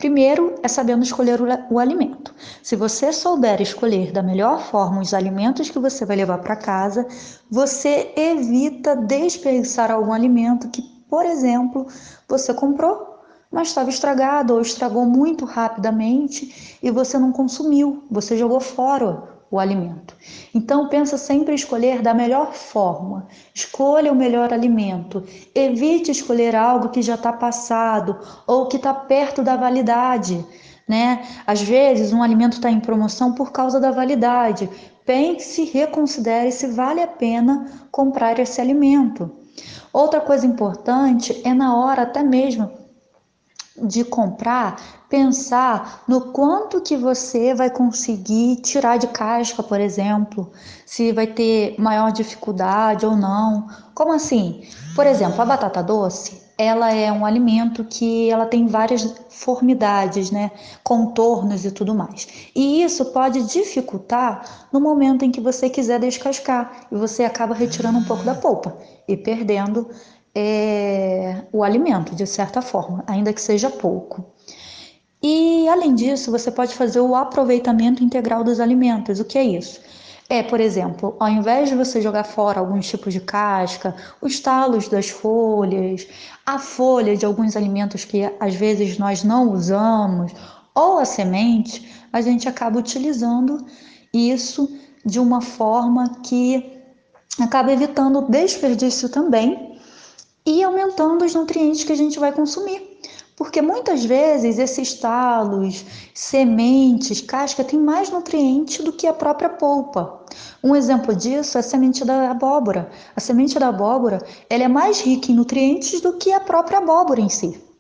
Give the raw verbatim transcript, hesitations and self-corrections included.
Primeiro é sabendo escolher o, o alimento. Se você souber escolher da melhor forma os alimentos que você vai levar para casa, você evita desperdiçar algum alimento que, por exemplo, você comprou, mas estava estragado ou estragou muito rapidamente e você não consumiu, você jogou fora o alimento. Então pensa sempre em escolher da melhor forma. Escolha o melhor alimento. Evite escolher algo que já está passado ou que está perto da validade, né? Às vezes um alimento está em promoção por causa da validade. Pense, reconsidere se vale a pena comprar esse alimento. Outra coisa importante é na hora até mesmo de comprar, pensar no quanto que você vai conseguir tirar de casca, por exemplo, se vai ter maior dificuldade ou não. Como assim? Por exemplo, a batata doce, ela é um alimento que ela tem várias formidades, né? Contornos e tudo mais. E isso pode dificultar no momento em que você quiser descascar e você acaba retirando um pouco da polpa e perdendo é, o alimento, de certa forma, ainda que seja pouco. E, além disso, você pode fazer o aproveitamento integral dos alimentos. O que é isso? É, por exemplo, ao invés de você jogar fora alguns tipos de casca, os talos das folhas, a folha de alguns alimentos que às vezes nós não usamos, ou a semente, a gente acaba utilizando isso de uma forma que acaba evitando o desperdício também e aumentando os nutrientes que a gente vai consumir. Porque muitas vezes esses talos, sementes, casca tem mais nutriente do que a própria polpa. Um exemplo disso é a semente da abóbora. A semente da abóbora, ela é mais rica em nutrientes do que a própria abóbora em si.